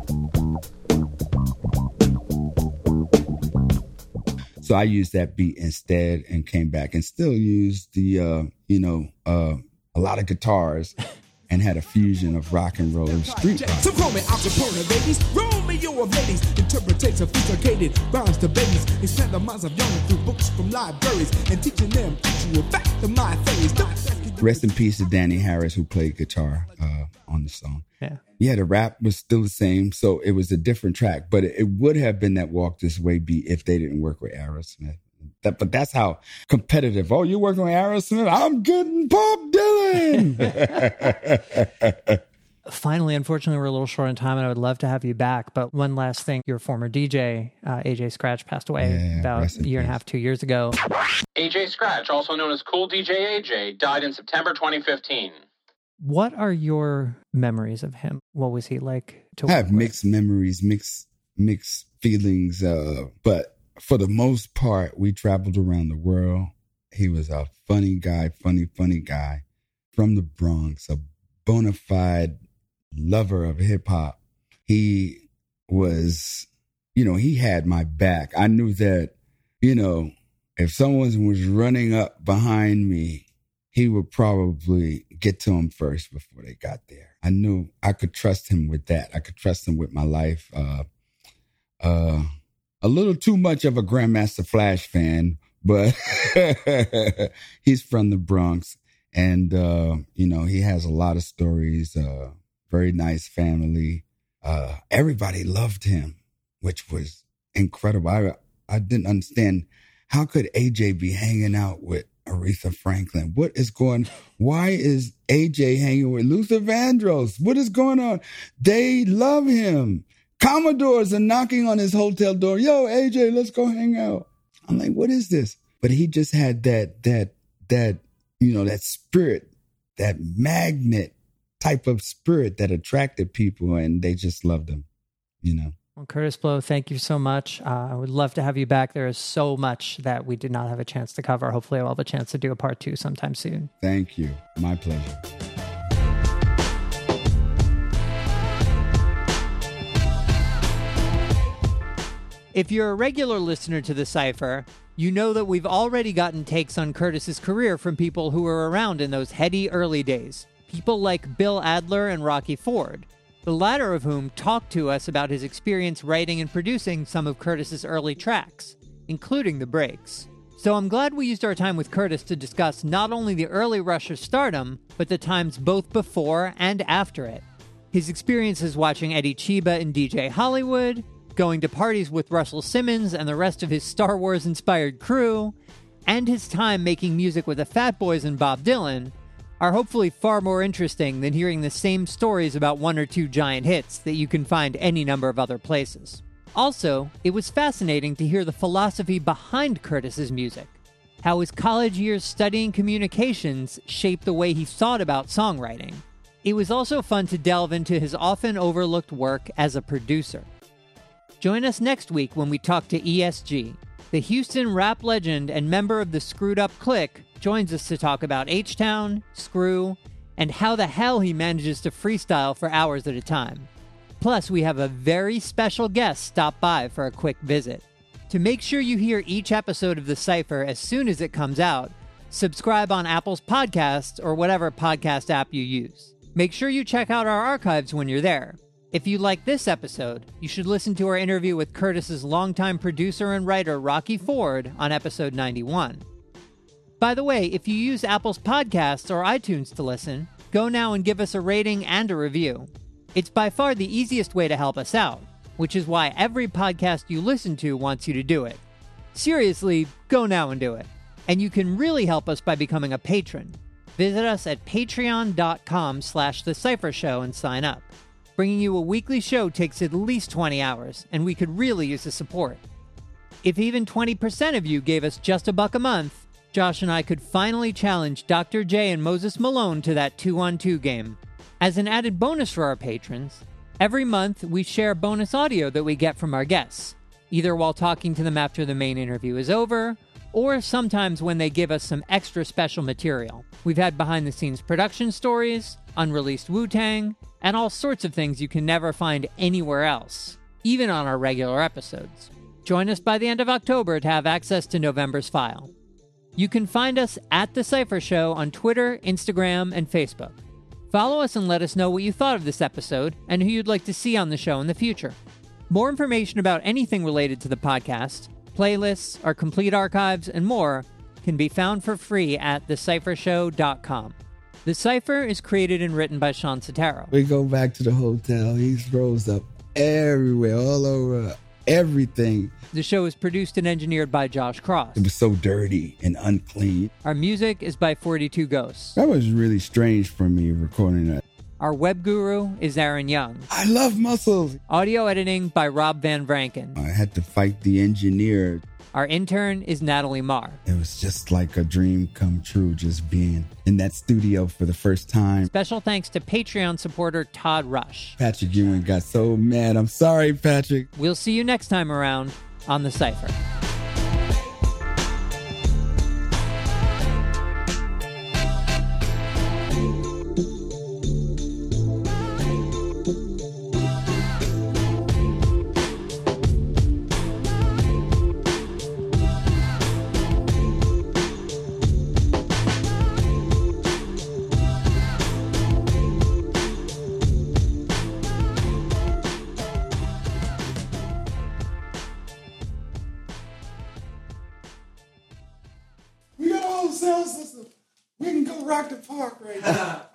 So I used that beat instead and came back and still used the, uh, you know, uh, a lot of guitars and had a fusion of rock and roll and street rock. So call me Al Capone, ladies. Romeo of ladies. Interpretate sophisticated rhymes to babies. Expand the minds of young through books from libraries and teaching them actual fact of my theories. Rest in peace to Danny Harris, who played guitar uh, on the song. Yeah. Yeah, the rap was still the same, so it was a different track. But it, it would have been that Walk This Way beat if they didn't work with Aerosmith. That, but that's how competitive. Oh, you're working with Aerosmith? I'm getting Bob Dylan. Finally, unfortunately, we're a little short on time, and I would love to have you back. But one last thing, your former D J, uh, A J Scratch, passed away yeah, about a year and a half, two years ago. A J Scratch, also known as Cool D J A J, died in September twenty fifteen. What are your memories of him? What was he like to I have work mixed with? memories, mixed mixed feelings, uh, but for the most part, we traveled around the world. He was a funny guy, funny, funny guy from the Bronx, a bona fide lover of hip hop. He was, you know, he had my back. I knew that, you know, if someone was running up behind me, he would probably get to him first before they got there. I knew I could trust him with that. I could trust him with my life. Uh, uh, a little too much of a Grandmaster Flash fan, but he's from the Bronx. And, uh, you know, he has a lot of stories, uh, very nice family. Uh, everybody loved him, which was incredible. I, I didn't understand, how could A J be hanging out with Aretha Franklin? What is going, why is A J hanging with Luther Vandross? What is going on? They love him. Commodores are knocking on his hotel door. Yo, A J, let's go hang out. I'm like, what is this? But he just had that, that, that, you know, that spirit, that magnet type of spirit that attracted people, and they just loved him, you know. Well, Kurtis Blow, thank you so much. Uh, I would love to have you back. There is so much that we did not have a chance to cover. Hopefully I'll have a chance to do a part two sometime soon. Thank you. My pleasure. If you're a regular listener to The Cypher, you know that we've already gotten takes on Kurtis's career from people who were around in those heady early days. People like Bill Adler and Rocky Ford, the latter of whom talked to us about his experience writing and producing some of Kurtis's early tracks, including the breaks. So I'm glad we used our time with Kurtis to discuss not only the early rush of stardom, but the times both before and after it. His experiences watching Eddie Chiba and D J Hollywood, going to parties with Russell Simmons and the rest of his Star Wars-inspired crew, and his time making music with the Fat Boys and Bob Dylan, are hopefully far more interesting than hearing the same stories about one or two giant hits that you can find any number of other places. Also, it was fascinating to hear the philosophy behind Kurtis's music, how his college years studying communications shaped the way he thought about songwriting. It was also fun to delve into his often overlooked work as a producer. Join us next week when we talk to E S G. The Houston rap legend and member of the Screwed Up Clique joins us to talk about H-Town, Screw, and how the hell he manages to freestyle for hours at a time. Plus, we have a very special guest stop by for a quick visit. To make sure you hear each episode of The Cypher as soon as it comes out, subscribe on Apple's Podcasts or whatever podcast app you use. Make sure you check out our archives when you're there. If you like this episode, you should listen to our interview with Kurtis's longtime producer and writer Rocky Ford on episode ninety-one. By the way, if you use Apple's Podcasts or iTunes to listen, go now and give us a rating and a review. It's by far the easiest way to help us out, which is why every podcast you listen to wants you to do it. Seriously, go now and do it. And you can really help us by becoming a patron. Visit us at patreon.com slash The Cypher Show and sign up. Bringing you a weekly show takes at least twenty hours, and we could really use the support. If even twenty percent of you gave us just a buck a month, Josh and I could finally challenge Doctor J and Moses Malone to that two-on-two game. As an added bonus for our patrons, every month we share bonus audio that we get from our guests, either while talking to them after the main interview is over, or sometimes when they give us some extra special material. We've had behind-the-scenes production stories, unreleased Wu-Tang, and all sorts of things you can never find anywhere else, even on our regular episodes. Join us by the end of October to have access to November's file. You can find us at The Cypher Show on Twitter, Instagram, and Facebook. Follow us and let us know what you thought of this episode and who you'd like to see on the show in the future. More information about anything related to the podcast, playlists, our complete archives, and more can be found for free at the cypher show dot com. The Cypher is created and written by Sean Sotaro. We go back to the hotel. He throws up everywhere, all over, everything. The show is produced and engineered by Josh Cross. It was so dirty and unclean. Our music is by forty-two Ghosts. That was really strange for me, recording that. Our web guru is Aaron Young. I love muscles. Audio editing by Rob Van Vranken. I had to fight the engineer. Our intern is Natalie Marr. It was just like a dream come true, just being in that studio for the first time. Special thanks to Patreon supporter Todd Rush. Patrick Ewing got so mad. I'm sorry, Patrick. We'll see you next time around on The Cypher. We got a whole sound system. We can go rock the park right now.